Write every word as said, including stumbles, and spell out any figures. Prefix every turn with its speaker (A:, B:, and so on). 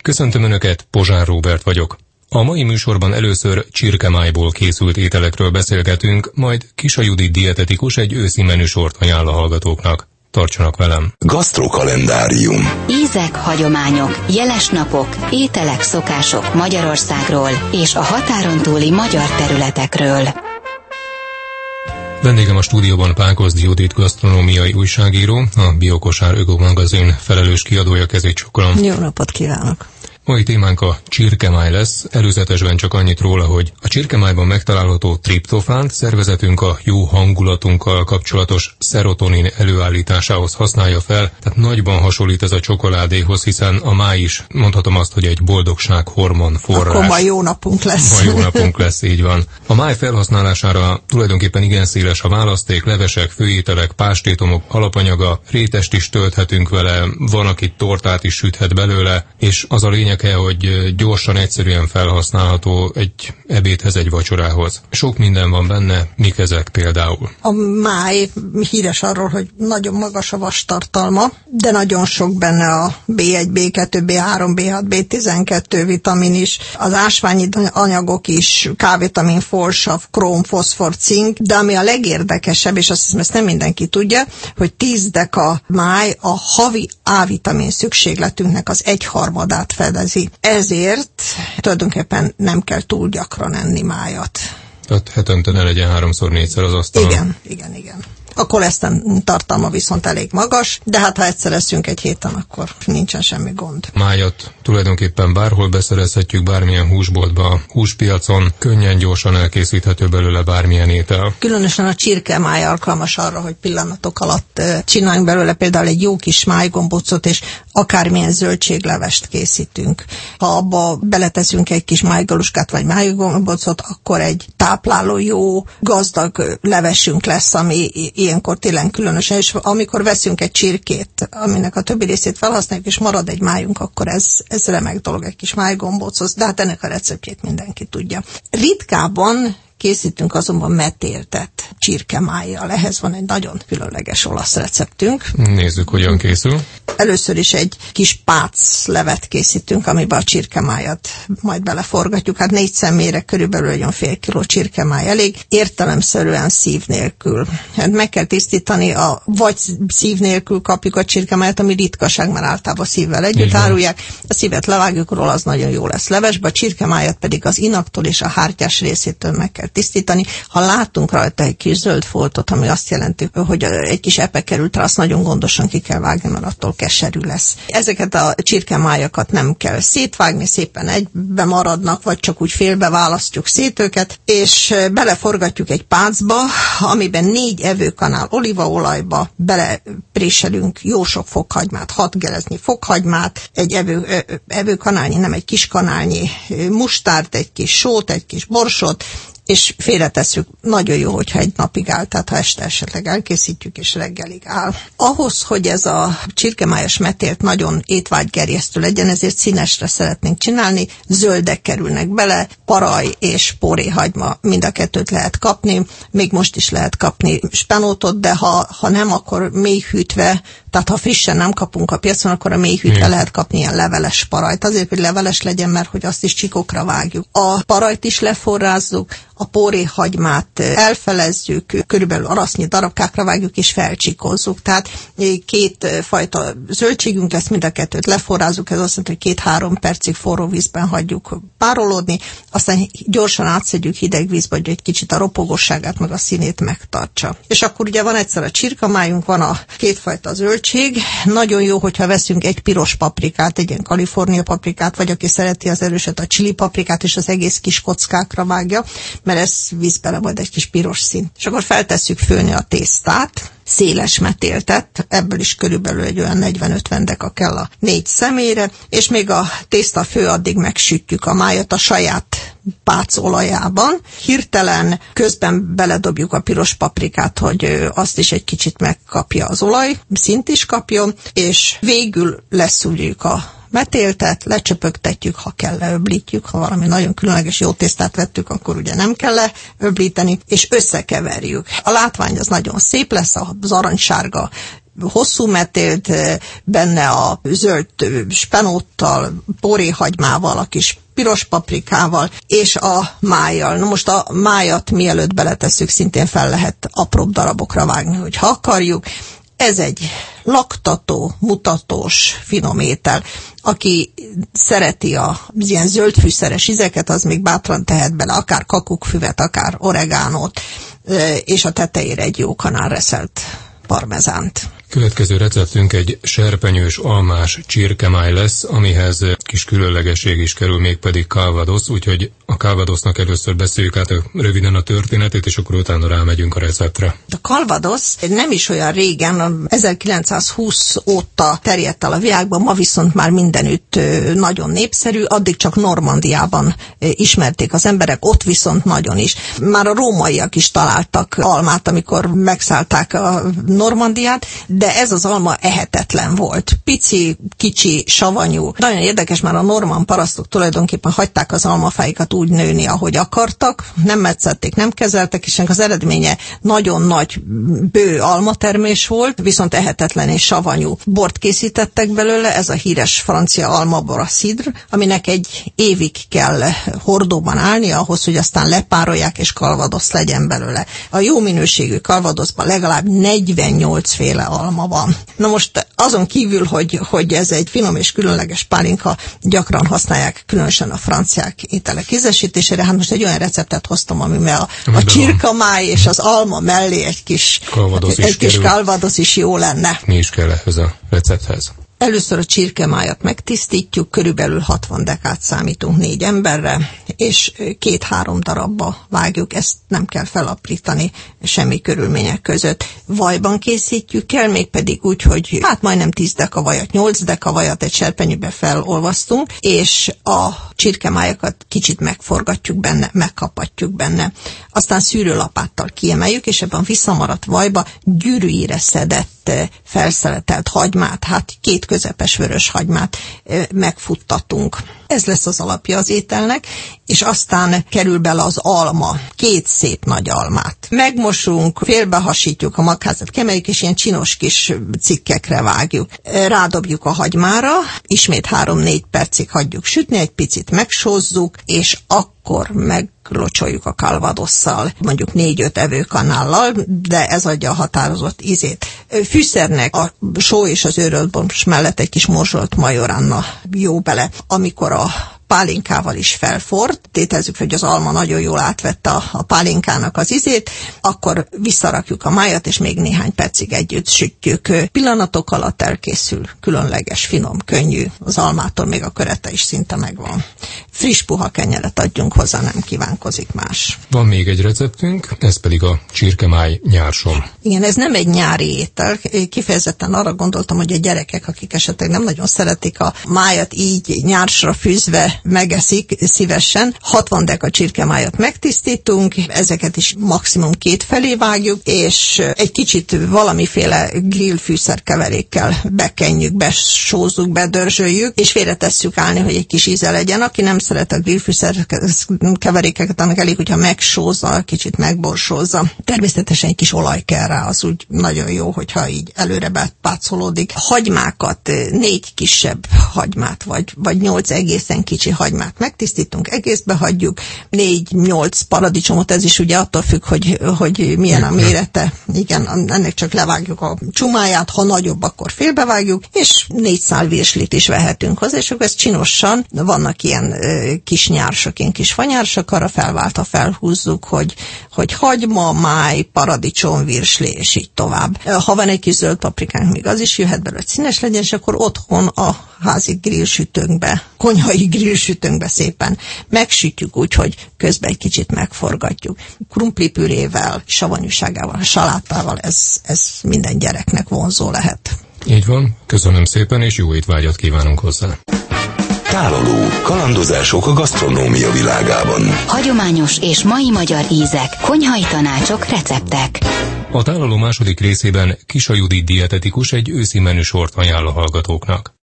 A: Köszöntöm Önöket, Pozsár Róbert vagyok. A mai műsorban először csirkemájból készült ételekről beszélgetünk, majd Kisa Judit dietetikus egy őszi menüsort ajánl a hallgatóknak. Tartsanak velem!
B: Gasztrokalendárium.
C: Ízek, hagyományok, jeles napok, ételek, szokások Magyarországról és a határon túli magyar területekről.
A: Vendégem a stúdióban Pákozdi Judit gasztronómiai újságíró, a Biokosár Ökomagazin felelős kiadója, kezét csokolom.
D: Jó napot kívánok!
A: Mai témánk a csirkemáj lesz, előzetesben csak annyit róla, hogy a csirkemájban megtalálható triptofánt szervezetünk a jó hangulatunkkal kapcsolatos szerotonin előállításához használja fel, tehát nagyban hasonlít ez a csokoládéhoz, hiszen a máj is, mondhatom azt, hogy egy boldogság hormon forrás.
D: Akkor ma jó napunk lesz.
A: Ma jó napunk lesz, így van. A máj felhasználására tulajdonképpen igen széles a választék, levesek, főételek, pástétomok alapanyaga, rétest is tölthetünk vele, van, aki tortát is süthet belőle, és az a lényeg, hogy gyorsan, egyszerűen felhasználható egy ebédhez, egy vacsorához. Sok minden van benne, mik ezek például?
D: A máj híres arról, hogy nagyon magas a vastartalma, de nagyon sok benne a bé egy, bé kettő, bé három, bé hat, bé tizenkettő vitamin is, az ásványi anyagok is, K-vitamin, folsav, króm, foszfor, cink, de ami a legérdekesebb, és azt hiszem, ezt nem mindenki tudja, hogy tíz deka máj a havi A-vitamin szükségletünknek az egyharmadát fedezi. Ezért tulajdonképpen nem kell túl gyakran enni májat.
A: Tehát hetente ne legyen háromszor, négyszer az asztalon.
D: Igen, igen, igen. A koleszterin tartalma viszont elég magas, de hát ha egyszer eszünk egy héten, akkor nincsen semmi gond.
A: Májat tulajdonképpen bárhol beszerezhetjük, bármilyen húsboltba, húspiacon, könnyen, gyorsan elkészíthető belőle bármilyen étel.
D: Különösen a csirkemáj alkalmas arra, hogy pillanatok alatt csináljunk belőle például egy jó kis májgombócot, és akármilyen zöldséglevest készítünk. Ha abba beleteszünk egy kis májgaluskát vagy májgombócot, akkor egy tápláló, jó, gazdag levesünk lesz, ami ilyenkor tényleg különösen, és amikor veszünk egy csirkét, aminek a többi részét felhasználjuk, és marad egy májunk, akkor ez, ez remek dolog, egy kis májgombóchoz, de hát ennek a receptjét mindenki tudja. Ritkában készítünk azonban metéltet csirkemájjal. Ehhez van egy nagyon különleges olasz receptünk.
A: Nézzük, hogyan készül.
D: Először is egy kis pác levet készítünk, amiben a csirkemájat majd beleforgatjuk. Hát négy személyre körülbelül olyan fél kiló csirkemáj elég, értelemszerűen szív nélkül. Hát meg kell tisztítani, a, vagy szív nélkül kapjuk a csirkemájat, ami ritkaság, mert általában szívvel együtt árulják. A szívet levágjuk róla, az nagyon jó lesz levesbe, a csirkemájat pedig az inaktól és a hártyás részétől meg kell tisztítani. Ha látunk rajta egy kis zöld foltot, ami azt jelenti, hogy egy kis epe került rá, azt nagyon gondosan ki kell vágni, mert attól keserű lesz. Ezeket a csirkemájakat nem kell szétvágni, szépen egybe maradnak, vagy csak úgy félbe választjuk szét őket, és beleforgatjuk egy pácba, amiben négy evőkanál olívaolajba belepréselünk jó sok fokhagymát, hat gereznyi fokhagymát, egy evő, evőkanálnyi, nem egy kis kanálnyi mustárt, egy kis sót, egy kis borsot, és félretesszük. Nagyon jó, hogyha egy napig áll, tehát ha este esetleg elkészítjük, és reggelig áll. Ahhoz, hogy ez a csirkemájas metélt nagyon étvágygerjesztő legyen, ezért színesre szeretnénk csinálni, zöldek kerülnek bele, paraj és póréhagyma, mind a kettőt lehet kapni, még most is lehet kapni spenótot, de ha, ha nem, akkor mélyhűtve, tehát ha frissen nem kapunk a piacon, akkor a mélyhűtve lehet kapni ilyen leveles parajt. Azért, hogy leveles legyen, mert hogy azt is csikokra vágjuk. A parajt is leforrázzuk, a póréhagymát elfelezzük, körülbelül arasznyi darabkákra vágjuk és felcsikozzuk. Tehát két fajta zöldségünk lesz, mind a kettőt leforrázzuk, ez azt jelenti, hogy két-három percig forró vízben hagyjuk párolódni, aztán gyorsan átszedjük hideg vízbe, hogy egy kicsit a ropogosságát meg a színét megtartsa. És akkor ugye van egyszer a csirkemájunk, van a kétfajta zöldség. Nagyon jó, hogyha veszünk egy piros paprikát, egy ilyen Kalifornia paprikát, vagy aki szereti az erőset, a chili paprikát, és az egész kis kockákra vágja, mert ez visz bele majd egy kis piros szín. És akkor feltesszük főni a tésztát, széles metéltet, ebből is körülbelül egy olyan negyven-ötven deka kell a négy személyre, és még a tészta fő, addig megsütjük a májat a saját pác olajában. Hirtelen közben beledobjuk a piros paprikát, hogy azt is egy kicsit megkapja az olaj, szint is kapjon, és végül leszúrjuk a metéltet, lecsöpögtetjük, ha kell leöblítjük, ha valami nagyon különleges jó tésztát vettük, akkor ugye nem kell leöblíteni, és összekeverjük. A látvány az nagyon szép lesz, az aranysárga hosszú metélt, benne a zöld spenóttal, póréhagymával, a kis piros paprikával, és a májjal. Na most a májat mielőtt beletesszük, szintén fel lehet apróbb darabokra vágni, hogyha akarjuk. Ez egy laktató, mutatós, finom étel. Aki szereti az ilyen zöldfűszeres ízeket, az még bátran tehet bele akár kakukkfüvet, akár oregánót, és a tetejére egy jó kanálreszelt parmezánt.
A: Következő receptünk egy serpenyős almás csirkemáj lesz, amihez kis különlegesség is kerül, mégpedig calvados, úgyhogy a calvadosnak először beszéljük át röviden a történetét, és akkor utána rámegyünk a receptre.
D: A calvados nem is olyan régen, ezerkilencszázhúsz óta terjedt el a világban, ma viszont már mindenütt nagyon népszerű, addig csak Normandiában ismerték az emberek, ott viszont nagyon is. Már a rómaiak is találtak almát, amikor megszállták a Normandiát, de ez az alma ehetetlen volt. Pici, kicsi, savanyú. Nagyon érdekes, már a normann parasztok tulajdonképpen hagyták az almafáikat úgy nőni, ahogy akartak, nem metszették, nem kezeltek, és az eredménye nagyon nagy, bő almatermés volt, viszont ehetetlen és savanyú. Bort készítettek belőle, ez a híres francia almabor, a cidre, aminek egy évig kell hordóban állni, ahhoz, hogy aztán lepárolják, és calvados legyen belőle. A jó minőségű calvadosban legalább negyvennyolc féle alma van. Na most azon kívül, hogy, hogy ez egy finom és különleges pálinka, gyakran használják, különösen a franciák ételek ízesítésére. Hát most egy olyan receptet hoztam, amivel a, a csirkemáj és az alma mellé egy kis calvados egy kis calvados is jó lenne.
A: Mi is kell ehhez a recepthez?
D: Először a csirkemájat megtisztítjuk, körülbelül hatvan dekát számítunk négy emberre, és két-három darabba vágjuk, ezt nem kell felaprítani semmi körülmények között. Vajban készítjük el, mégpedig úgy, hogy hát majdnem tíz deka vajat, nyolc deka vajat egy serpenyőbe felolvasztunk, és a csirkemájakat kicsit megforgatjuk benne, megkapatjuk benne. Aztán szűrőlapáttal kiemeljük, és ebben visszamaradt vajba gyűrűire szedett, felszeletelt hagymát, hát két közepes vörös hagymát megfuttatunk. Ez lesz az alapja az ételnek, és aztán kerül bele az alma, két szép nagy almát. Megmosunk, félbehasítjuk a magházat, kemeljük, és ilyen csinos kis cikkekre vágjuk. Rádobjuk a hagymára, ismét három-négy percig hagyjuk sütni, egy picit megsózzuk, és akkor meglocsoljuk a calvadosszal, mondjuk négy-öt evőkanállal, de ez adja a határozott ízét. Fűszernek a só és az őrölt mellett egy kis morzsolt majoránna jó bele, amikor a pálinkával is felford, tételezzük, hogy az alma nagyon jól átvette a, a pálinkának az ízét, akkor visszarakjuk a májat, és még néhány percig együtt sütjük. Pillanatok alatt elkészül, különleges, finom, könnyű, az almától még a körete is szinte megvan. Friss, puha kenyeret adjunk hozzá, nem kívánkozik más.
A: Van még egy receptünk, ez pedig a csirkemáj nyársom.
D: Igen, ez nem egy nyári étel, kifejezetten arra gondoltam, hogy a gyerekek, akik esetleg nem nagyon szeretik a májat így nyársra fűzve, megeszik szívesen. hatvan deka csirkemájat megtisztítunk, ezeket is maximum két felé vágjuk, és egy kicsit valamiféle grill fűszerkeverékkel bekenjük, besózzuk, bedörzsöljük, és félretesszük állni, hogy egy kis íze legyen. Aki nem szeret a grill fűszerkeverékeket, annak elég, hogyha megsózza, kicsit megborsózza. Természetesen egy kis olaj kell rá, az úgy nagyon jó, hogyha így előre bepácolódik. Hagymákat, négy kisebb hagymát, vagy, vagy nyolc egészen kicsi hagymát megtisztítunk, egészbe hagyjuk, négy-nyolc paradicsomot, ez is ugye attól függ, hogy, hogy milyen a mérete. Igen, ennek csak levágjuk a csumáját, ha nagyobb, akkor félbevágjuk, és négy szál virslit is vehetünk hozzá, és akkor ez csinosan, vannak ilyen ö, kis nyársak, ilyen kis fanyársak, arra felváltva felhúzzuk, hogy, hogy hagyma, máj, paradicsom, virsli, és így tovább. Ha van egy kis zöld paprikánk, még az is jöhet belőle, hogy színes legyen, és akkor otthon a házi grillsütőnkbe, konyhai grillsütőnkbe szépen megsütjük úgy, hogy közben egy kicsit megforgatjuk. Krumplipürével, savanyúságával, salátával, ez, ez minden gyereknek vonzó lehet.
A: Így van, köszönöm szépen, és jó étvágyat kívánunk hozzá.
B: Tálaló, kalandozások a gasztronómia világában.
C: Hagyományos és mai magyar ízek, konyhai tanácsok, receptek.
A: A tálaló második részében Kisa Judit dietetikus egy őszi menüsort ajánl a hallgatóknak.